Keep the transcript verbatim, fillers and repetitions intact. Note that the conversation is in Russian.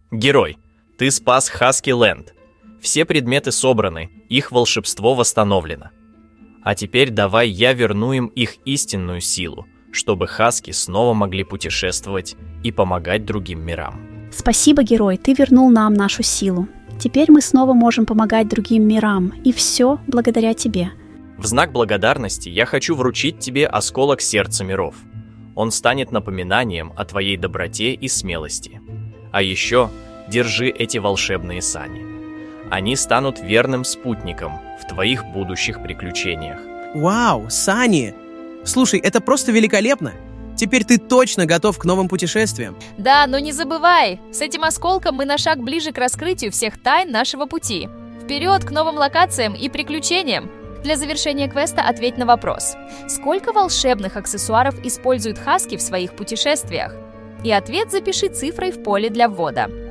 Герой, ты спас Хаски Ленд. Все предметы собраны, их волшебство восстановлено. А теперь давай я верну им их истинную силу, чтобы хаски снова могли путешествовать и помогать другим мирам. Спасибо, герой, ты вернул нам нашу силу. Теперь мы снова можем помогать другим мирам, и все благодаря тебе. В знак благодарности я хочу вручить тебе осколок сердца миров. Он станет напоминанием о твоей доброте и смелости. А еще держи эти волшебные сани. Они станут верным спутником в твоих будущих приключениях. Вау, сани! Слушай, это просто великолепно! Теперь ты точно готов к новым путешествиям. Да, но не забывай, с этим осколком мы на шаг ближе к раскрытию всех тайн нашего пути. Вперед к новым локациям и приключениям! Для завершения квеста ответь на вопрос. Сколько волшебных аксессуаров используют хаски в своих путешествиях? И ответ запиши цифрой в поле для ввода.